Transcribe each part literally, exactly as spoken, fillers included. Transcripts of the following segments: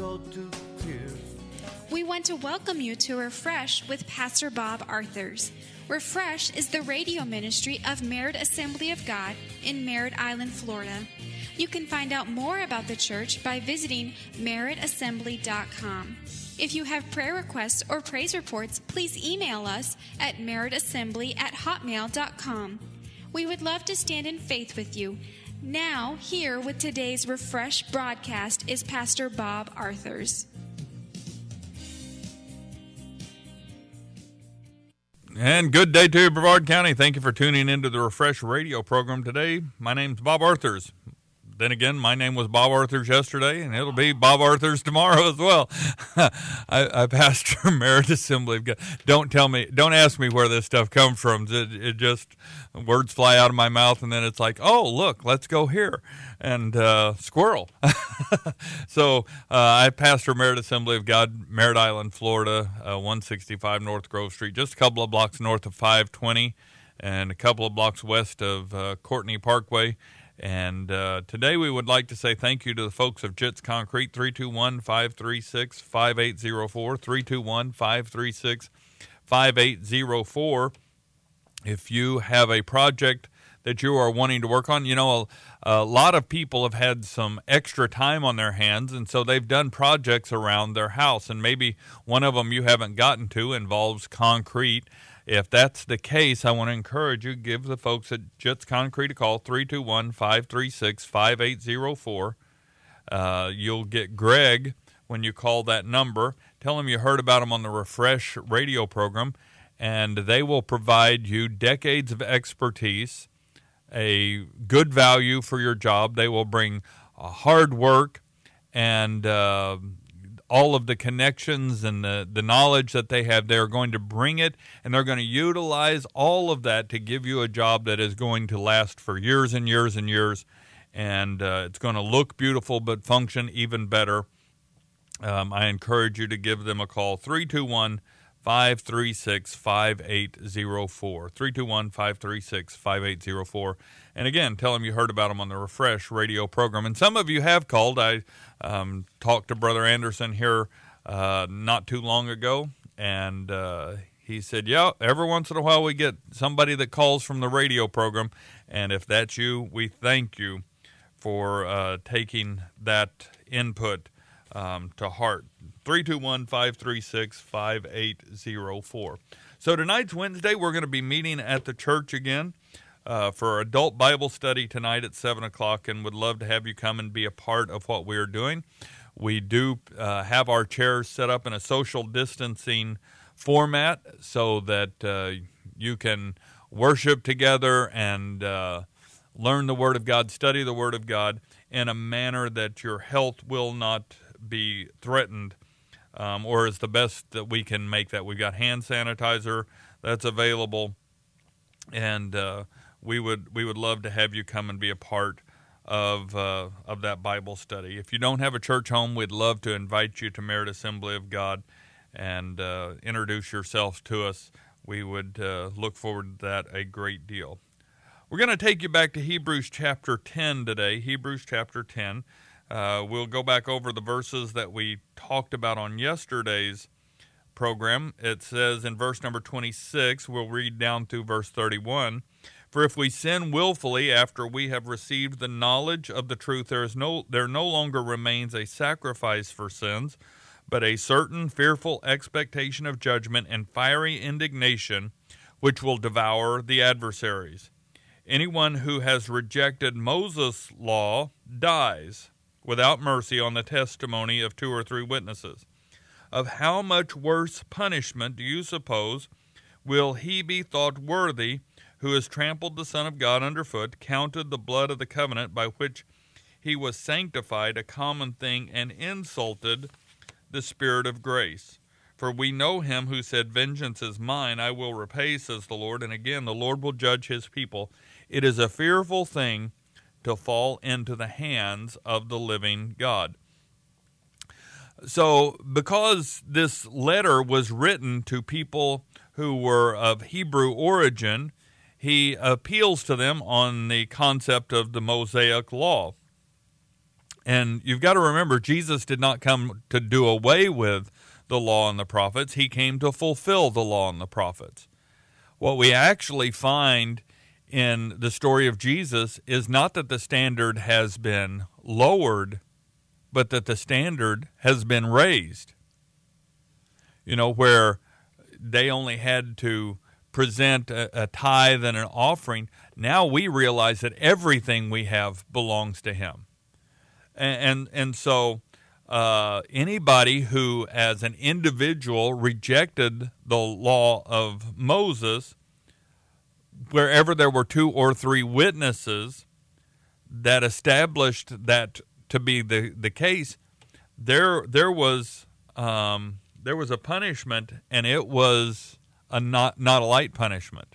salt to clear. We want to welcome you to Refresh with Pastor Bob Arthurs. Refresh is the radio ministry of Merritt Assembly of God in Merritt Island, Florida. You can find out more about the church by visiting merritt assembly dot com. If you have prayer requests or praise reports, please email us at merritt assembly at hotmail dot com. We would love to stand in faith with you. Now, here with today's Refresh broadcast is Pastor Bob Arthurs. And good day to you, Brevard County. Thank you for tuning into the Refresh radio program today. My name's Bob Arthurs. Then again, my name was Bob Arthurs yesterday, and it'll be Bob Arthurs tomorrow as well. I, I pastor Merritt Assembly of God. Don't tell me, don't ask me where this stuff comes from. It, it just, words fly out of my mouth, and then it's like, oh, look, let's go here. And uh, squirrel. so uh, I pastor Merritt Assembly of God, Merritt Island, Florida, uh, one sixty-five North Grove Street, just a couple of blocks north of five twenty, and a couple of blocks west of uh, Courtney Parkway. And uh, today we would like to say thank you to the folks of Jits Concrete, three two one, five three six, five eight zero four, three two one, five three six, five eight zero four. If you have a project that you are wanting to work on, you know, a, a lot of people have had some extra time on their hands, and so they've done projects around their house, and maybe one of them you haven't gotten to involves concrete. If that's the case, I want to encourage you, give the folks at Jits Concrete a call, three two one, five three six, five eight zero four. Uh, you'll get Greg when you call that number. Tell him you heard about him on the Refresh radio program, and they will provide you decades of expertise, a good value for your job. They will bring uh, hard work and uh, all of the connections and the, the knowledge that they have. They're going to bring it, and they're going to utilize all of that to give you a job that is going to last for years and years and years, and uh, it's going to look beautiful but function even better. Um, I encourage you to give them a call, three two one, five three six, five eight zero four, three two one, five three six, five eight zero four. And again, tell them you heard about them on the Refresh radio program. And some of you have called. I um, talked to Brother Anderson here uh, not too long ago, and uh, he said, yeah, every once in a while we get somebody that calls from the radio program, and if that's you, we thank you for uh, taking that input um, to heart. three two one, five three six, five eight zero four. So tonight's Wednesday. We're going to be meeting at the church again uh, for our adult Bible study tonight at seven o'clock, and would love to have you come and be a part of what we're doing. We do uh, have our chairs set up in a social distancing format so that uh, you can worship together and uh, learn the Word of God, study the Word of God in a manner that your health will not be threatened. Um, or is the best that we can make that. We've got hand sanitizer that's available, and uh, we would we would love to have you come and be a part of uh, of that Bible study. If you don't have a church home, we'd love to invite you to Merritt Assembly of God and uh, introduce yourselves to us. We would uh, look forward to that a great deal. We're going to take you back to Hebrews chapter ten today, Hebrews chapter ten. Uh, we'll go back over the verses that we talked about on yesterday's program. It says in verse number twenty-six, we'll read down through verse thirty-one, for if we sin willfully after we have received the knowledge of the truth, there is no there no longer remains a sacrifice for sins, but a certain fearful expectation of judgment and fiery indignation, which will devour the adversaries. Anyone who has rejected Moses' law dies without mercy on the testimony of two or three witnesses. Of how much worse punishment do you suppose will he be thought worthy who has trampled the Son of God underfoot, counted the blood of the covenant by which he was sanctified a common thing, and insulted the Spirit of grace? For we know him who said, vengeance is mine, I will repay, says the Lord. And again, the Lord will judge his people. It is a fearful thing to fall into the hands of the living God. So because this letter was written to people who were of Hebrew origin, he appeals to them on the concept of the Mosaic law. And you've got to remember, Jesus did not come to do away with the law and the prophets. He came to fulfill the law and the prophets. What we actually find in the story of Jesus is not that the standard has been lowered, but that the standard has been raised. You know, where they only had to present a, a tithe and an offering, now we realize that everything we have belongs to him. And, and, and so uh, anybody who, as an individual, rejected the law of Moses, wherever there were two or three witnesses that established that to be the, the case, there there was um, there was a punishment, and it was a not not a light punishment.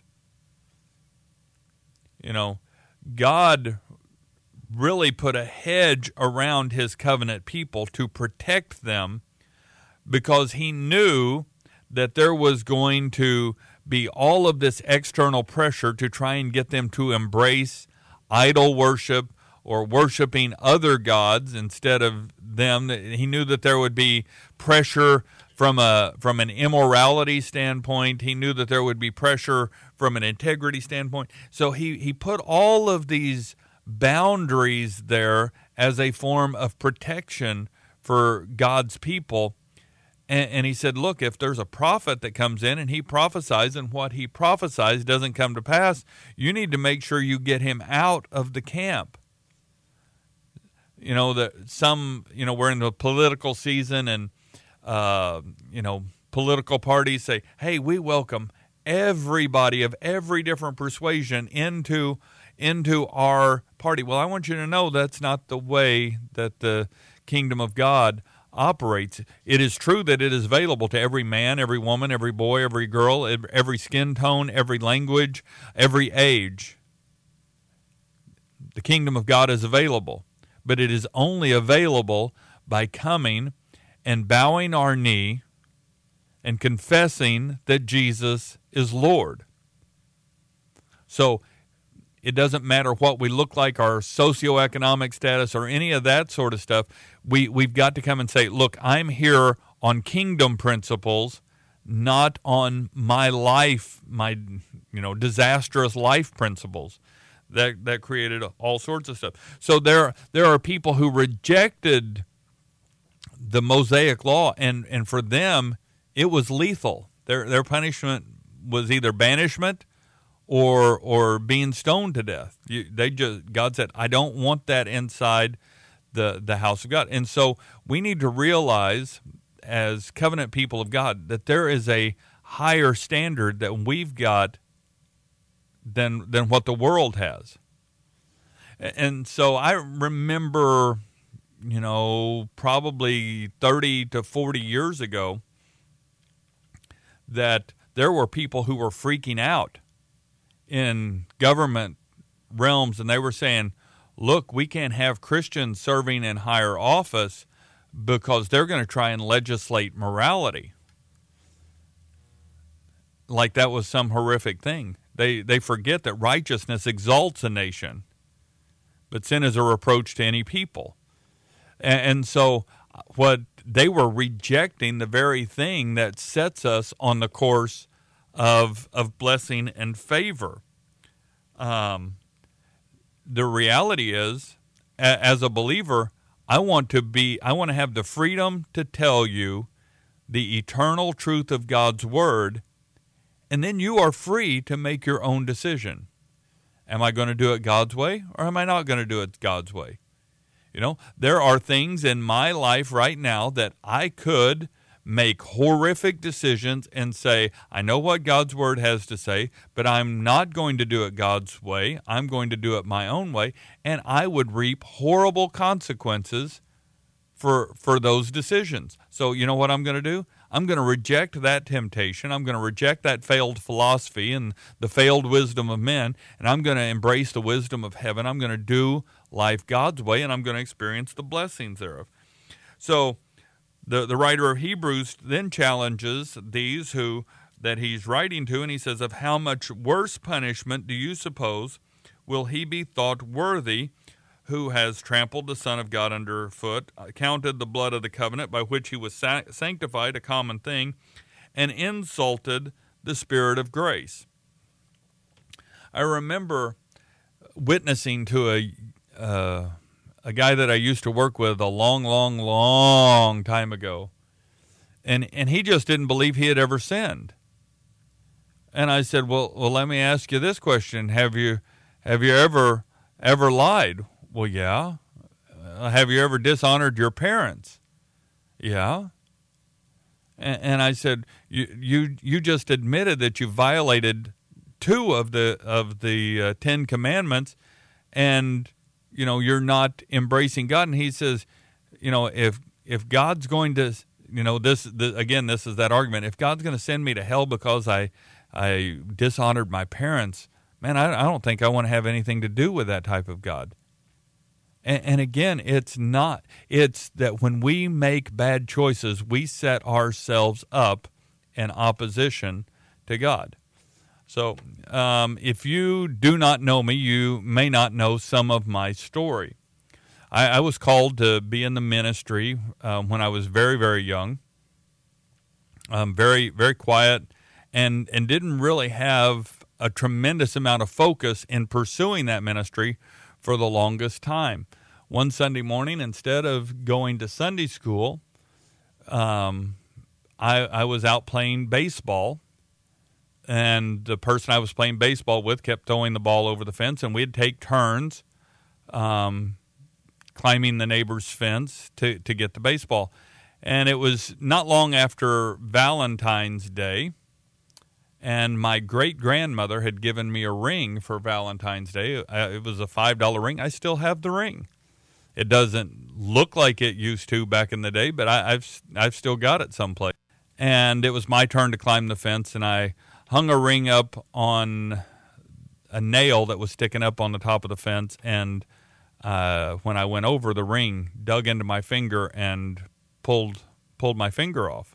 You know, God really put a hedge around his covenant people to protect them, because he knew that there was going to be all of this external pressure to try and get them to embrace idol worship or worshiping other gods instead of them. He knew that there would be pressure from a from an immorality standpoint. He knew that there would be pressure from an integrity standpoint. So he, he put all of these boundaries there as a form of protection for God's people. And, and he said, look, if there's a prophet that comes in and he prophesies and what he prophesies doesn't come to pass, you need to make sure you get him out of the camp. You know, that some, you know, we're in the political season, and, uh, you know, political parties say, hey, we welcome everybody of every different persuasion into into our party. Well, I want you to know that's not the way that the kingdom of God operates. It is true that it is available to every man, every woman, every boy, every girl, every skin tone, every language, every age. The kingdom of God is available, but it is only available by coming and bowing our knee and confessing that Jesus is Lord. So it doesn't matter what we look like, our socioeconomic status, or any of that sort of stuff. We, we've got to come and say, look, I'm here on kingdom principles, not on my life, my you know disastrous life principles that that created all sorts of stuff. So there there are people who rejected the Mosaic law, and, and for them it was lethal. Their their punishment was either banishment or or being stoned to death. You, they just God said, I don't want that inside the the house of God. And so we need to realize, as covenant people of God, that there is a higher standard that we've got than than what the world has. And so I remember, you know, probably thirty to forty years ago, that there were people who were freaking out in government realms, and they were saying, look, we can't have Christians serving in higher office because they're going to try and legislate morality. Like that was some horrific thing. They they forget that righteousness exalts a nation, but sin is a reproach to any people. And, and so what they were rejecting the very thing that sets us on the course of of blessing and favor. Um, the reality is, a, as a believer, I want to be, I want to have the freedom to tell you the eternal truth of God's word, and then you are free to make your own decision. Am I going to do it God's way, or am I not going to do it God's way? You know, there are things in my life right now that I could make horrific decisions and say, I know what God's word has to say, but I'm not going to do it God's way. I'm going to do it my own way, and I would reap horrible consequences for for those decisions. So you know what I'm going to do? I'm going to reject that temptation. I'm going to reject that failed philosophy and the failed wisdom of men, and I'm going to embrace the wisdom of heaven. I'm going to do life God's way, and I'm going to experience the blessings thereof. So The the writer of Hebrews then challenges these who that he's writing to, and he says, of how much worse punishment do you suppose will he be thought worthy who has trampled the Son of God underfoot, counted the blood of the covenant by which he was sanctified a common thing, and insulted the Spirit of grace. I remember witnessing to a uh, a guy that I used to work with a long, long, long time ago, and and he just didn't believe he had ever sinned. And I said, well, well, let me ask you this question: Have you have you ever ever lied? Well, yeah. Uh, have you ever dishonored your parents? Yeah. And, and I said, you you you just admitted that you violated two of the of the uh, Ten Commandments, and you know you're not embracing God. And he says, you know, if if God's going to, you know, this, this again, this is that argument. If God's going to send me to hell because I I dishonored my parents, man, I, I don't think I want to have anything to do with that type of God. And, and again, it's not. It's that when we make bad choices, we set ourselves up in opposition to God. So um, if you do not know me, you may not know some of my story. I, I was called to be in the ministry um, when I was very, very young, um, very, very quiet, and, and didn't really have a tremendous amount of focus in pursuing that ministry for the longest time. One Sunday morning, instead of going to Sunday school, um, I, I was out playing baseball. And the person I was playing baseball with kept throwing the ball over the fence, and we'd take turns um, climbing the neighbor's fence to, to get the baseball. And it was not long after Valentine's Day, and my great-grandmother had given me a ring for Valentine's Day. It was a five dollar ring. I still have the ring. It doesn't look like it used to back in the day, but I, I've I've still got it someplace. And it was my turn to climb the fence, and I hung a ring up on a nail that was sticking up on the top of the fence, and uh, when I went over, the ring dug into my finger and pulled pulled my finger off.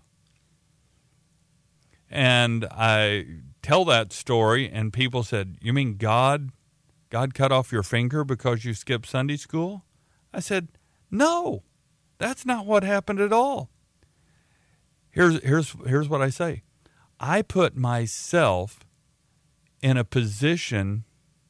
And I tell that story, and people said, "You mean God, God cut off your finger because you skipped Sunday school?" I said, "No, that's not what happened at all." Here's here's here's what I say. I put myself in a position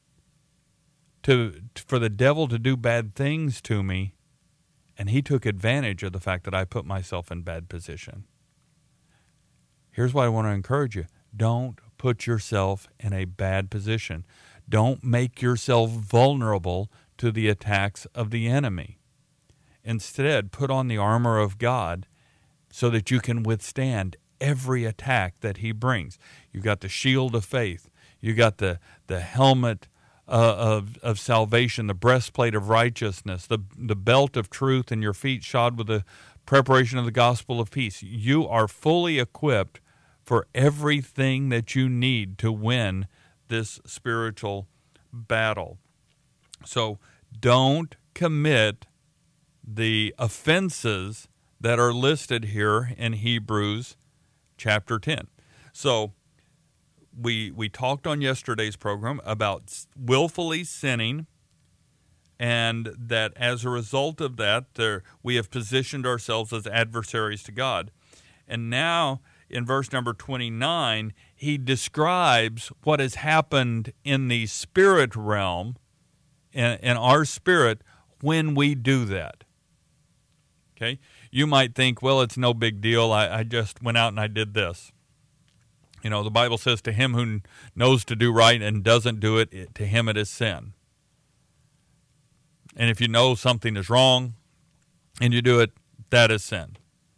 to for the devil to do bad things to me, and he took advantage of the fact that I put myself in bad position. Here's what I want to encourage you. Don't put yourself in a bad position. Don't make yourself vulnerable to the attacks of the enemy. Instead, put on the armor of God so that you can withstand every attack that he brings. You got the shield of faith. You got the, the helmet uh, of, of salvation, the breastplate of righteousness, the, the belt of truth, and your feet shod with the preparation of the gospel of peace. You are fully equipped for everything that you need to win this spiritual battle. So don't commit the offenses that are listed here in Hebrews chapter ten. So we we talked on yesterday's program about willfully sinning, and that as a result of that, there, we have positioned ourselves as adversaries to God. And now in verse number twenty-nine, he describes what has happened in the spirit realm, in, in our spirit, when we do that. Okay? You might think, well, it's no big deal. I, I just went out and I did this. You know, the Bible says, to him who knows to do right and doesn't do it, it to him it is sin. And if you know something is wrong and you do it, that is sin.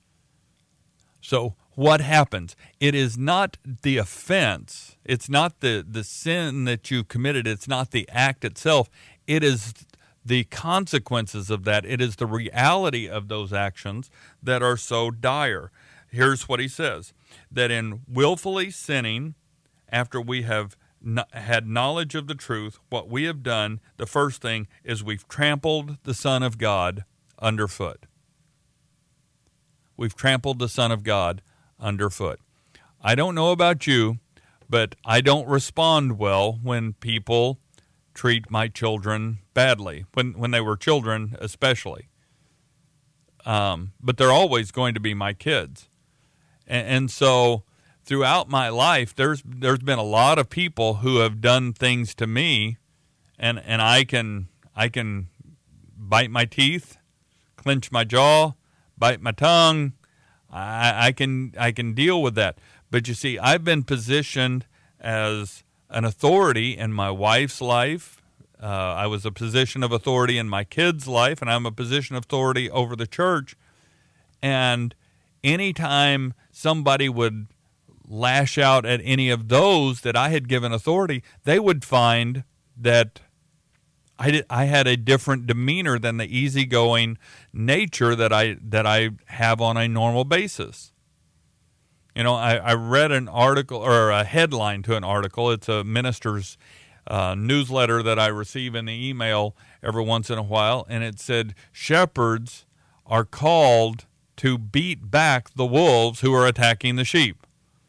So what happens? It is not the offense. It's not the, the sin that you committed. It's not the act itself. It is the consequences of that. It is the reality of those actions that are so dire. Here's what he says, that in willfully sinning, after we have no, had knowledge of the truth, what we have done, the first thing is we've trampled the Son of God underfoot. We've trampled the Son of God underfoot. I don't know about you, but I don't respond well when people treat my children badly, when, when they were children especially. Um, but they're always going to be my kids. And, and so throughout my life, there's there's been a lot of people who have done things to me, and, and I can I can bite my teeth, clench my jaw, bite my tongue. I, I can I can deal with that. But you see, I've been positioned as an authority in my wife's life. Uh, I was a position of authority in my kids' life, and I'm a position of authority over the church. And anytime somebody would lash out at any of those that I had given authority, they would find that I did, I had a different demeanor than the easygoing nature that I that I have on a normal basis. You know, I, I read an article or a headline to an article. It's a minister's uh, newsletter that I receive in the email every once in a while, and it said shepherds are called to beat back the wolves who are attacking the sheep.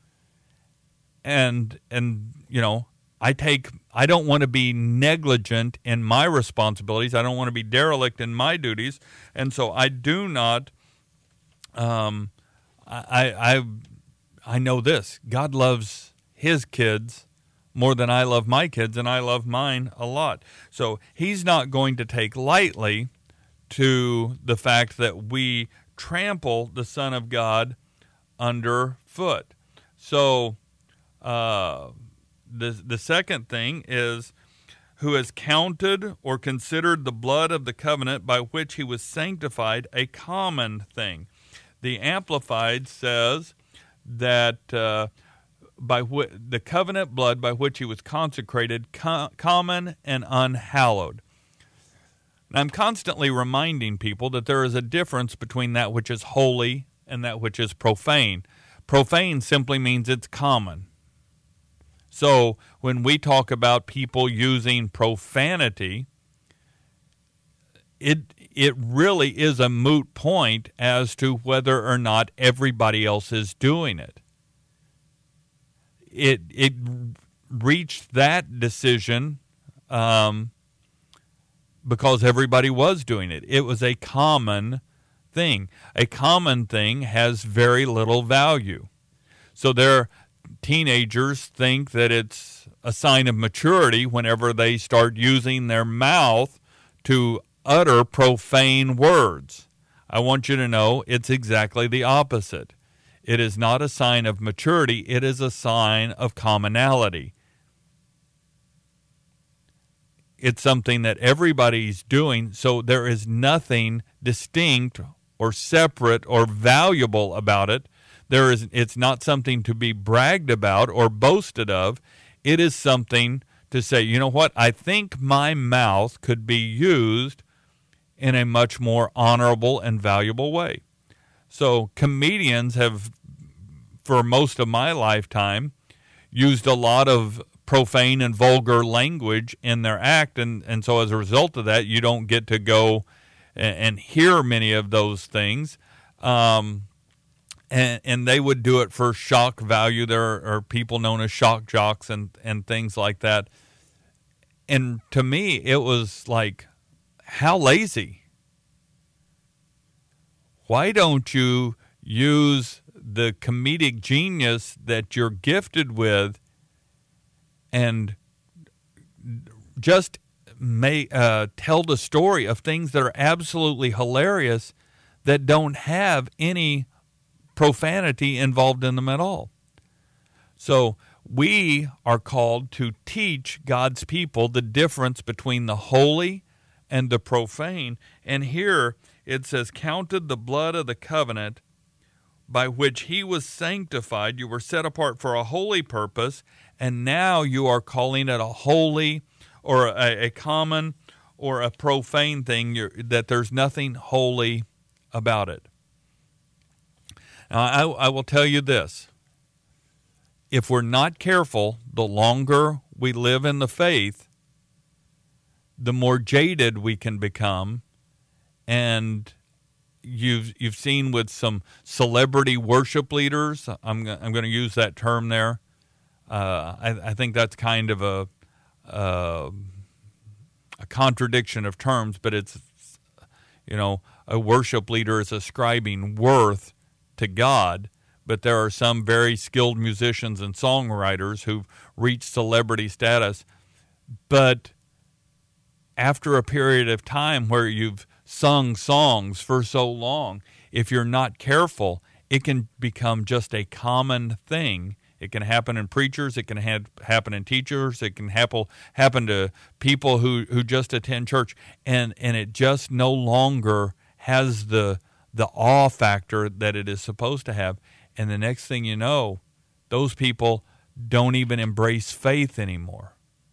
And and you know, I take I don't want to be negligent in my responsibilities. I don't want to be derelict in my duties, and so I do not. Um, I I I know this: God loves His kids more than I love my kids, and I love mine a lot. So He's not going to take lightly to the fact that we trample the Son of God underfoot. So. Uh, The the second thing is, who has counted or considered the blood of the covenant by which he was sanctified a common thing. The Amplified says that uh, by wh- the covenant blood by which he was consecrated, co- common and unhallowed. Now, I'm constantly reminding people that there is a difference between that which is holy and that which is profane. Profane simply means it's common. So when we talk about people using profanity, it it really is a moot point as to whether or not everybody else is doing it. It it reached that decision um, because everybody was doing it. It was a common thing. A common thing has very little value. So there. Teenagers think that it's a sign of maturity whenever they start using their mouth to utter profane words. I want you to know it's exactly the opposite. It is not a sign of maturity. It is a sign of commonality. It's something that everybody's doing, so there is nothing distinct or separate or valuable about it. There is, it's not something to be bragged about or boasted of. It is something to say, you know what, I think my mouth could be used in a much more honorable and valuable way. So comedians have, for most of my lifetime, used a lot of profane and vulgar language in their act, and, and so as a result of that, you don't get to go and, and hear many of those things. Um And, and they would do it for shock value. There are people known as shock jocks and, and things like that. And to me, it was like, how lazy. Why don't you use the comedic genius that you're gifted with and just may, uh, tell the story of things that are absolutely hilarious that don't have any profanity involved in them at all. So we are called to teach God's people the difference between the holy and the profane. And here it says, counted the blood of the covenant by which he was sanctified. You were set apart for a holy purpose, and now you are calling it a holy or a, a common or a profane thing, You're, that there's nothing holy about it. Now, I, I will tell you this. If we're not careful, the longer we live in the faith, the more jaded we can become. And you've you've seen with some celebrity worship leaders, I'm, I'm going to use that term there. Uh, I, I think that's kind of a, uh, a contradiction of terms, but it's, you know, a worship leader is ascribing worth to God, but there are some very skilled musicians and songwriters who've reached celebrity status, but after a period of time where you've sung songs for so long, if you're not careful, it can become just a common thing. It can happen in preachers. It can ha- happen in teachers. It can happen happen to people who, who just attend church, and, and it just no longer has the the awe factor that it is supposed to have. And the next thing you know, those people don't even embrace faith anymore.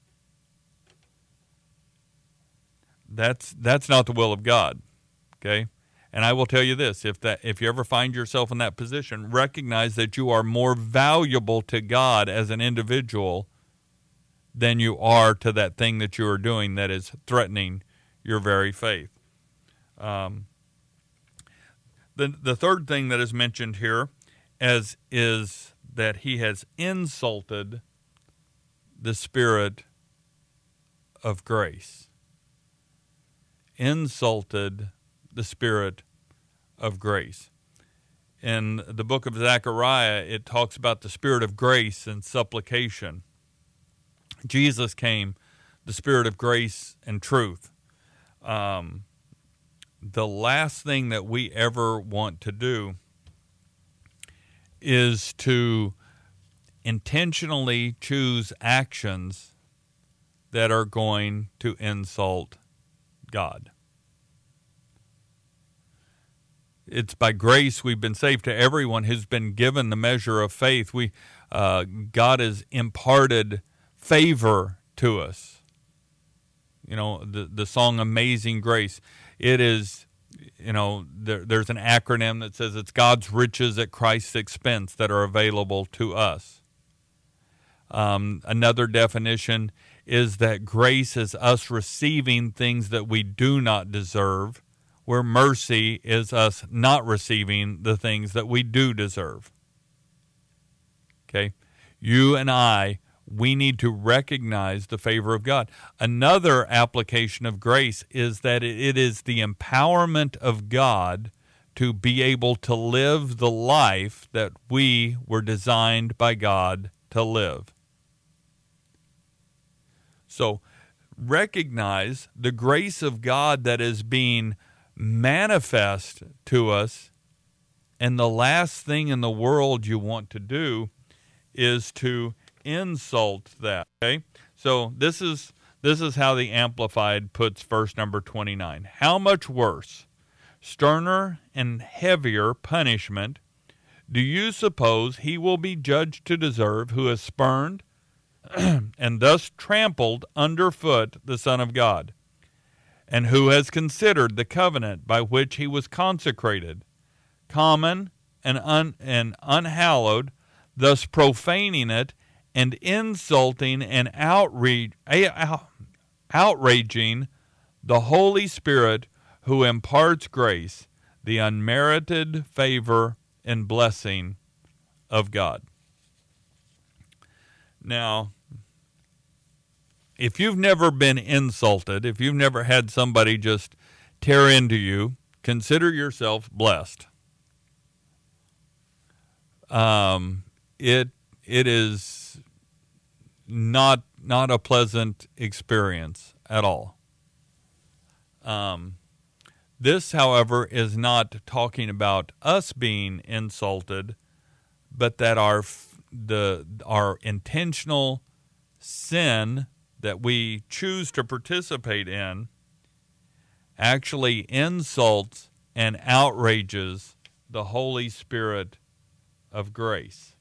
That's that's not the will of God, okay? And I will tell you this, if that if you ever find yourself in that position, recognize that you are more valuable to God as an individual than you are to that thing that you are doing that is threatening your very faith. Um, the, the third thing that is mentioned here as is that he has insulted the Spirit of grace. Insulted the Spirit of grace. In the book of Zechariah, it talks about the Spirit of grace and supplication. Jesus came, the Spirit of grace and truth. Um, the last thing that we ever want to do is to intentionally choose actions that are going to insult God. It's by grace we've been saved. To everyone who's been given the measure of faith, we uh, God has imparted favor to us. You know, the the song "Amazing Grace." It is, you know, there, there's an acronym that says it's God's riches at Christ's expense that are available to us. Um, another definition is that grace is us receiving things that we do not deserve, where mercy is us not receiving the things that we do deserve. Okay? You and I, we need to recognize the favor of God. Another application of grace is that it is the empowerment of God to be able to live the life that we were designed by God to live. So recognize the grace of God that is being manifest to us, and the last thing in the world you want to do is to insult that. Okay? So this is this is how the Amplified puts verse number twenty-nine. How much worse, sterner and heavier punishment do you suppose he will be judged to deserve who has spurned and thus trampled underfoot the Son of God, and who has considered the covenant by which he was consecrated common and, un- and unhallowed, thus profaning it and insulting and outrage- outraging the Holy Spirit who imparts grace, the unmerited favor and blessing of God. Now, if you've never been insulted, if you've never had somebody just tear into you, consider yourself blessed. Um, it it is not not a pleasant experience at all. Um, this, however, is not talking about us being insulted, but that our the our intentional sin that we choose to participate in actually insults and outrages the Holy Spirit of grace.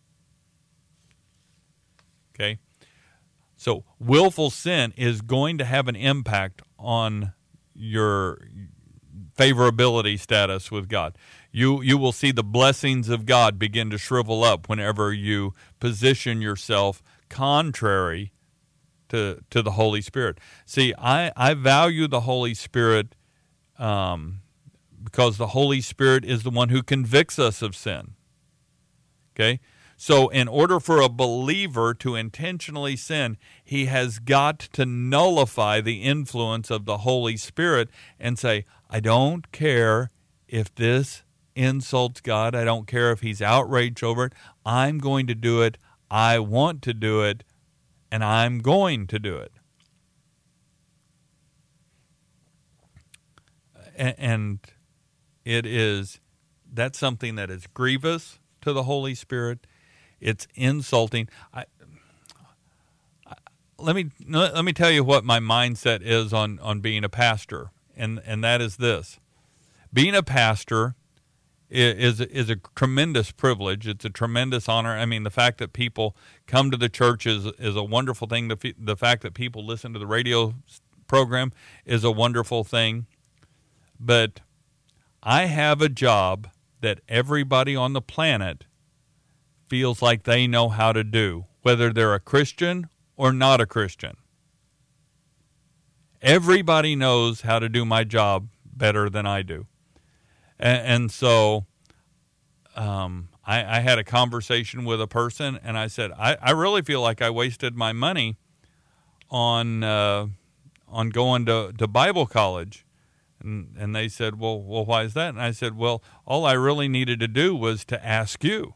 Okay? So willful sin is going to have an impact on your favorability status with God. You you will see the blessings of God begin to shrivel up whenever you position yourself contrary to to the Holy Spirit. See, I, I value the Holy Spirit um, because the Holy Spirit is the one who convicts us of sin. Okay? So in order for a believer to intentionally sin, he has got to nullify the influence of the Holy Spirit and say, I don't care if this insults God. I don't care if he's outraged over it. I'm going to do it. I want to do it, and I'm going to do it. And it is, that's something that is grievous to the Holy Spirit. It's insulting. I, I, let me let me tell you what my mindset is on, on being a pastor, and, and that is this. Being a pastor is, is a tremendous privilege. It's a tremendous honor. I mean, the fact that people come to the church is, is a wonderful thing. The, the fact that people listen to the radio program is a wonderful thing. But I have a job that everybody on the planet feels like they know how to do, whether they're a Christian or not a Christian. Everybody knows how to do my job better than I do. And, and so um, I, I had a conversation with a person, and I said, I, I really feel like I wasted my money on uh, on going to, to Bible college. And, and they said, well, well, why is that? And I said, well, all I really needed to do was to ask you.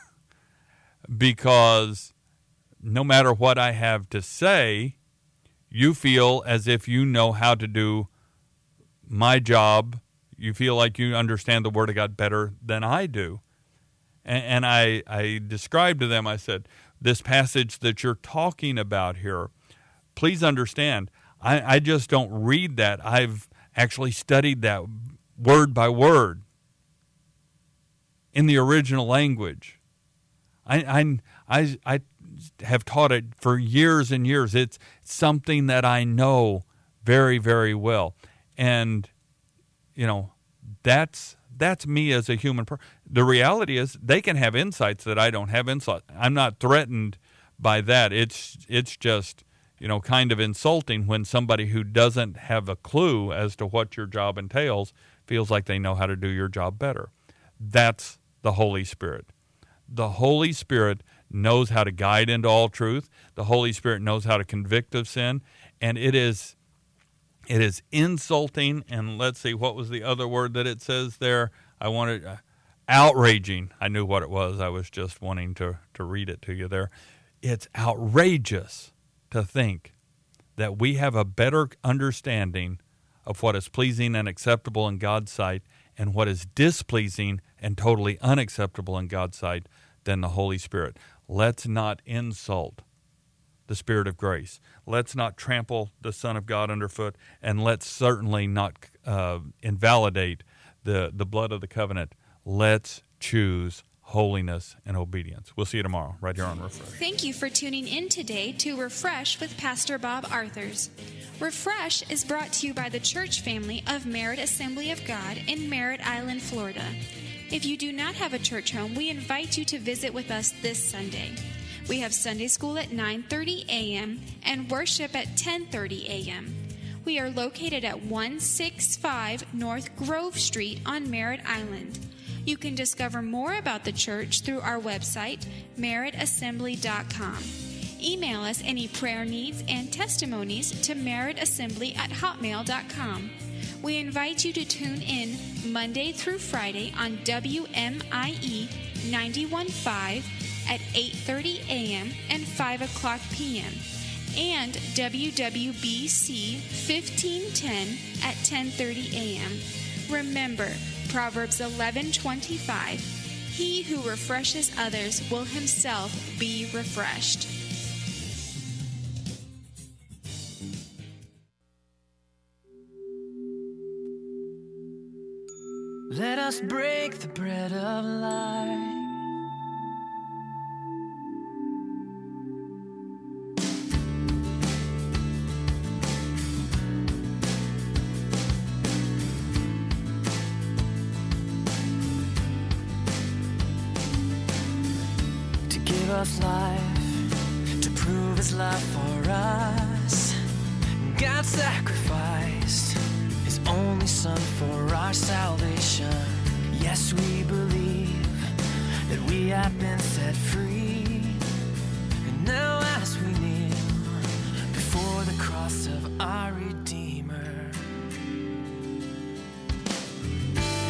Because no matter what I have to say, you feel as if you know how to do my job. You feel like you understand the Word of God better than I do. And, and I, I described to them, I said, this passage that you're talking about here, please understand, I, I just don't read that. I've actually studied that word by word in the original language. I, I, I, I have taught it for years and years. It's something that I know very, very well. And, you know, that's that's me as a human person. The reality is they can have insights that I don't have insight. I'm not threatened by that. It's it's just, you know, kind of insulting when somebody who doesn't have a clue as to what your job entails feels like they know how to do your job better. That's the Holy Spirit. The Holy Spirit knows how to guide into all truth. The Holy Spirit knows how to convict of sin. And it is it is insulting, and let's see, what was the other word that it says there? I wanted, uh, outraging. I knew what it was. I was just wanting to, to read it to you there. It's outrageous to think that we have a better understanding of what is pleasing and acceptable in God's sight and what is displeasing and totally unacceptable in God's sight than the Holy Spirit. Let's not insult the Spirit of grace. Let's not trample the Son of God underfoot, and let's certainly not uh, invalidate the, the blood of the covenant. Let's choose holiness and obedience. We'll see you tomorrow right here on Refresh. Thank you for tuning in today to Refresh with Pastor Bob Arthurs. Refresh is brought to you by the church family of Merritt Assembly of God in Merritt Island, Florida. If you do not have a church home, we invite you to visit with us this Sunday. We have Sunday school at nine thirty a.m. and worship at ten thirty a.m. We are located at one sixty-five North Grove Street on Merritt Island. You can discover more about the church through our website, merritt assembly dot com. Email us any prayer needs and testimonies to merrittassembly at hotmail dot com. We invite you to tune in Monday through Friday on W M I E ninety-one point five at eight thirty a.m. and five o'clock p.m. and W W B C fifteen ten at ten thirty a.m. Remember, Proverbs eleven twenty-five, he who refreshes others will himself be refreshed. Let us break the bread of life. To give us life, to prove his love for us. God sacrificed his only Son for our salvation. Yes, we believe that we we have been set free. And now as we kneel before the cross of our